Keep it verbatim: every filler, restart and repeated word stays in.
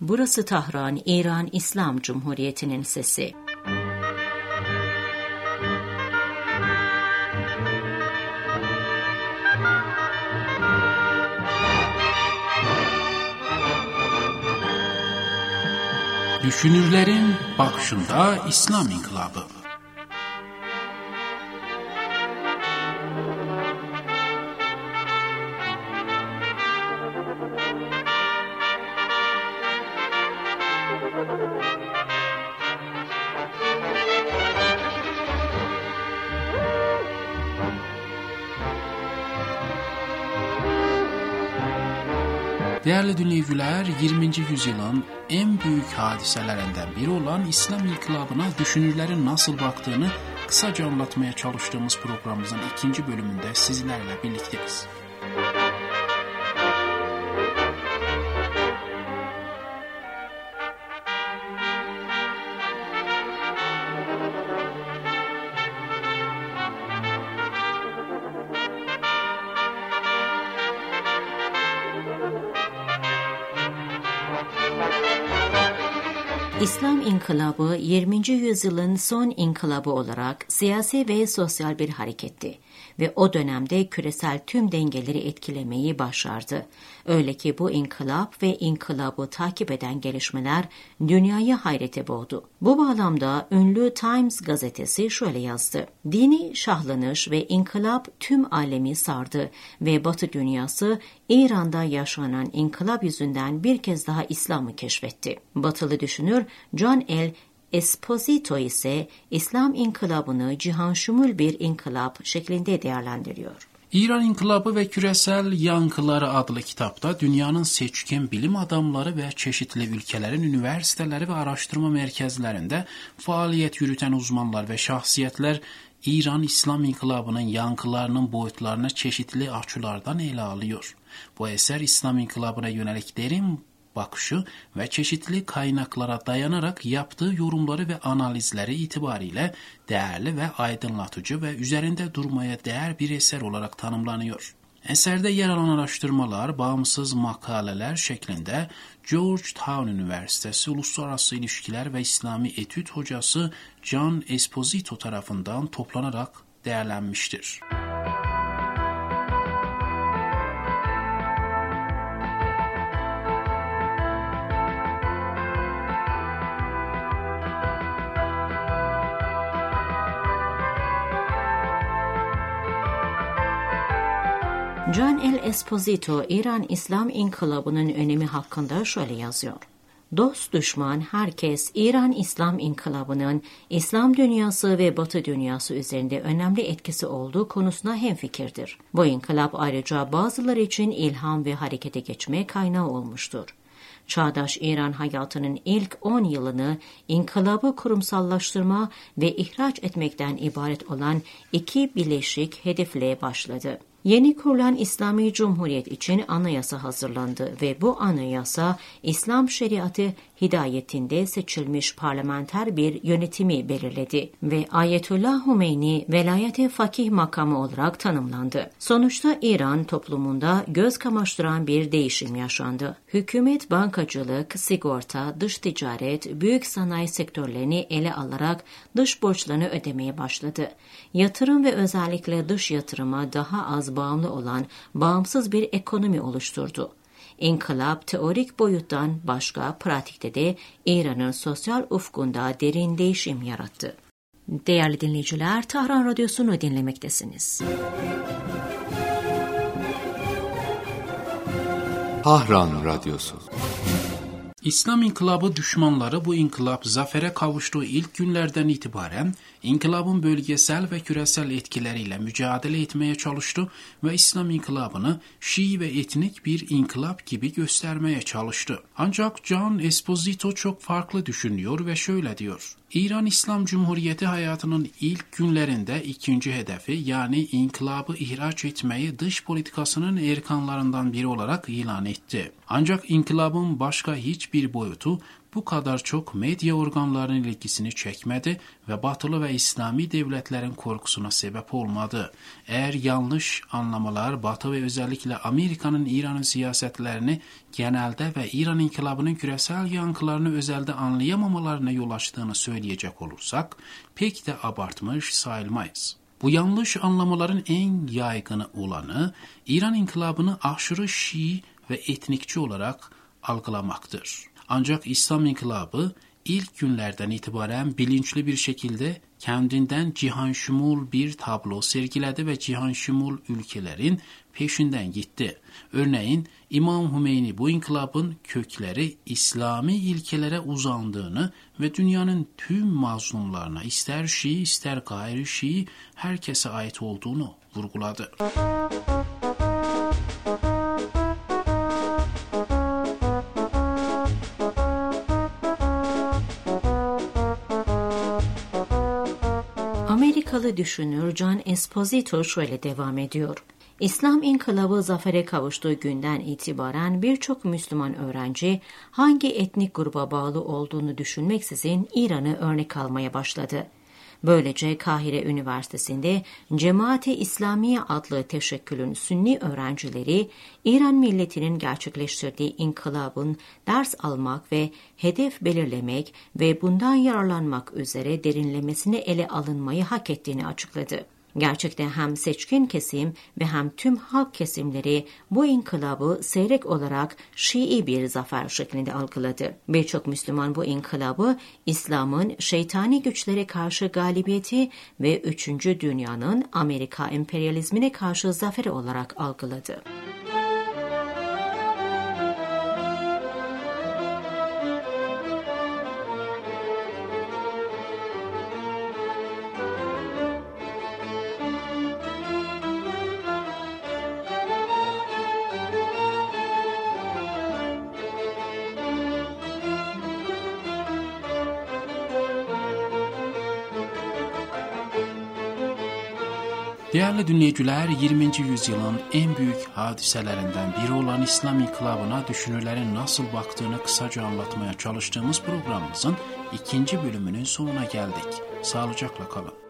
Burası Tahran, İran İslam Cumhuriyeti'nin sesi. Düşünürlerin bakışında İslam İnkılabı. Değerli dinleyiciler, yirminci yüzyılın en büyük hadiselerinden biri olan İslam İnkılabı'na düşünürlerin nasıl baktığını kısaca anlatmaya çalıştığımız programımızın ikinci bölümünde sizlerle birlikteyiz. İslam İnkılabı yirminci yüzyılın son inkılabı olarak siyasi ve sosyal bir hareketti ve o dönemde küresel tüm dengeleri etkilemeyi başardı. Öyle ki bu inkılap ve inkılabı takip eden gelişmeler dünyayı hayrete boğdu. Bu bağlamda ünlü Times gazetesi şöyle yazdı: Dini şahlanış ve inkılap tüm alemi sardı ve Batı dünyası İran'da yaşanan inkılap yüzünden bir kez daha İslam'ı keşfetti. Batılı düşünür John L. Esposito ise İslam İnkılabı'nı cihanşumul bir inkılap şeklinde değerlendiriyor. İran İnkılabı ve Küresel Yankıları adlı kitapta dünyanın seçkin bilim adamları ve çeşitli ülkelerin üniversiteleri ve araştırma merkezlerinde faaliyet yürüten uzmanlar ve şahsiyetler İran İslam İnkılabı'nın yankılarının boyutlarını çeşitli açılardan ele alıyor. Bu eser İslam İnkılabı'na yönelik derin bakışı ve çeşitli kaynaklara dayanarak yaptığı yorumları ve analizleri itibariyle değerli ve aydınlatıcı ve üzerinde durmaya değer bir eser olarak tanımlanıyor. Eserde yer alan araştırmalar, bağımsız makaleler şeklinde Georgetown Üniversitesi Uluslararası İlişkiler ve İslami Etüt hocası John Esposito tarafından toplanarak değerlenmiştir. John L. Esposito, İran İslam İnkılabı'nın önemi hakkında şöyle yazıyor: Dost düşman herkes İran İslam İnkılabı'nın İslam dünyası ve Batı dünyası üzerinde önemli etkisi olduğu konusunda hemfikirdir. Bu inkılap ayrıca bazıları için ilham ve harekete geçme kaynağı olmuştur. Çağdaş İran hayatının ilk on yılını inkılabı kurumsallaştırma ve ihraç etmekten ibaret olan iki bileşik hedefle başladı. Yeni kurulan İslami Cumhuriyet için anayasa hazırlandı ve bu anayasa İslam şeriatı hidayetinde seçilmiş parlamenter bir yönetimi belirledi ve Ayetullah Humeyni velayet-i fakih makamı olarak tanımlandı. Sonuçta İran toplumunda göz kamaştıran bir değişim yaşandı. Hükümet bankacılık, sigorta, dış ticaret, büyük sanayi sektörlerini ele alarak dış borçlarını ödemeye başladı. Yatırım ve özellikle dış yatırıma daha az bağımlı olan bağımsız bir ekonomi oluşturdu. İnkılap teorik boyuttan başka pratikte de İran'ın sosyal ufkunda derin değişim yarattı. Değerli dinleyiciler, Tahran Radyosu'nu dinlemektesiniz. Tahran Radyosu. İslam İnkılabı düşmanları bu inkılap zafere kavuştuğu ilk günlerden itibaren inkılabın bölgesel ve küresel etkileriyle mücadele etmeye çalıştı ve İslam İnkılabını Şii ve etnik bir inkılap gibi göstermeye çalıştı. Ancak John Esposito çok farklı düşünüyor ve şöyle diyor: İran İslam Cumhuriyeti hayatının ilk günlerinde ikinci hedefi, yani inkılabı ihraç etmeyi dış politikasının erkanlarından biri olarak ilan etti. Ancak inkılabın başka hiçbir bir boyutu bu kadar çok medya organlarının ilgisini çekmedi ve batılı ve İslami devletlerin korkusuna sebep olmadı. Eğer yanlış anlamalar Batı ve özellikle Amerika'nın İran'ın siyasetlerini genelde ve İran inkılabının küresel yankılarını özelde anlayamamalarına yol açtığını söyleyecek olursak pek de abartmış sayılmayız. Bu yanlış anlamaların en yaygını olanı İran inkılabını aşırı Şii ve etnikçi olarak algılamaktır. Ancak İslam inkılabı ilk günlerden itibaren bilinçli bir şekilde kendinden cihanşumul bir tablo sergiledi ve cihanşumul ülkelerin peşinden gitti. Örneğin İmam Hümeyni bu inkılabın kökleri İslami ilkelere uzandığını ve dünyanın tüm mazlumlarına ister Şii ister gayri Şii herkese ait olduğunu vurguladı. Amerikalı düşünür John Esposito şöyle devam ediyor. İslam inkılabı zafere kavuştuğu günden itibaren birçok Müslüman öğrenci hangi etnik gruba bağlı olduğunu düşünmeksizin İran'ı örnek almaya başladı. Böylece Kahire Üniversitesi'nde Cemaat-i İslamiye adlı teşekkülün Sünni öğrencileri İran milletinin gerçekleştirdiği inkılabın ders almak ve hedef belirlemek ve bundan yararlanmak üzere derinlemesine ele alınmayı hak ettiğini açıkladı. Gerçekten hem seçkin kesim ve hem tüm halk kesimleri bu inkılabı seyrek olarak Şii bir zafer şeklinde algıladı. Birçok Müslüman bu inkılabı İslam'ın şeytani güçlere karşı galibiyeti ve üçüncü dünyanın Amerika emperyalizmine karşı zaferi olarak algıladı. Değerli dinleyiciler, yirminci yüzyılın en büyük hadiselerinden biri olan İslam inkılabına düşünürlerin nasıl baktığını kısaca anlatmaya çalıştığımız programımızın ikinci bölümünün sonuna geldik. Sağlıcakla kalın.